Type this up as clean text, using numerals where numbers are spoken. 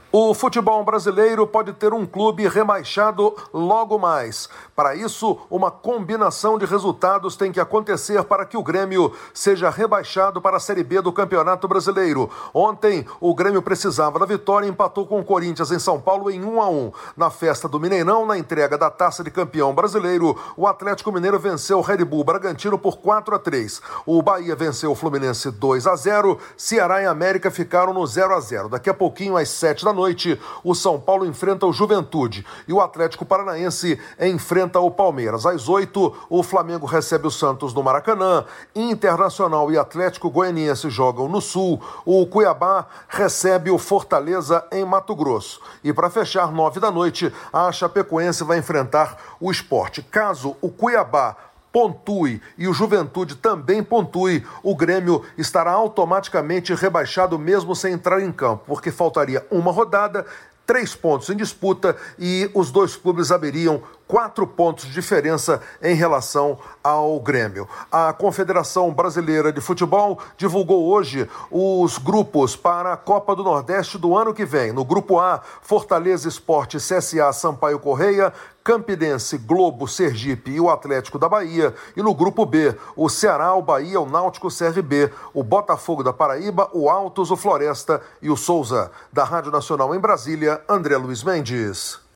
O futebol brasileiro pode ter um clube rebaixado logo mais. Para isso, uma combinação de resultados tem que acontecer para que o Grêmio seja rebaixado para a Série B do Campeonato Brasileiro. Ontem, o Grêmio precisava da vitória e empatou com o Corinthians em São Paulo em 1-1. Na festa do Mineirão, na entrega da Taça de Campeão Brasileiro, o Atlético Mineiro venceu o Red Bull Bragantino por 4-3. O Bahia venceu o Fluminense 2-0. Ceará e América ficaram no 0-0. Daqui a pouquinho, às 7 da noite, o São Paulo enfrenta o Juventude e o Atlético Paranaense enfrenta o Palmeiras. Às 8, o Flamengo recebe o Santos no Maracanã, Internacional e Atlético Goianiense jogam no Sul, o Cuiabá recebe o Fortaleza em Mato Grosso. E para fechar, 9 da noite, a Chapecoense vai enfrentar o Sport. Caso o Cuiabá pontue e o Juventude também pontue, o Grêmio estará automaticamente rebaixado mesmo sem entrar em campo, porque faltaria uma rodada, 3 pontos em disputa e os dois clubes abririam 4 pontos de diferença em relação ao Grêmio. A Confederação Brasileira de Futebol divulgou hoje os grupos para a Copa do Nordeste do ano que vem. No grupo A, Fortaleza, Sport, CSA, Sampaio Correia, Campinense, Globo, Sergipe e o Atlético da Bahia. E no grupo B, o Ceará, o Bahia, o Náutico, o CRB, o Botafogo da Paraíba, o Altos, o Floresta e o Souza. Da Rádio Nacional em Brasília, André Luiz Mendes.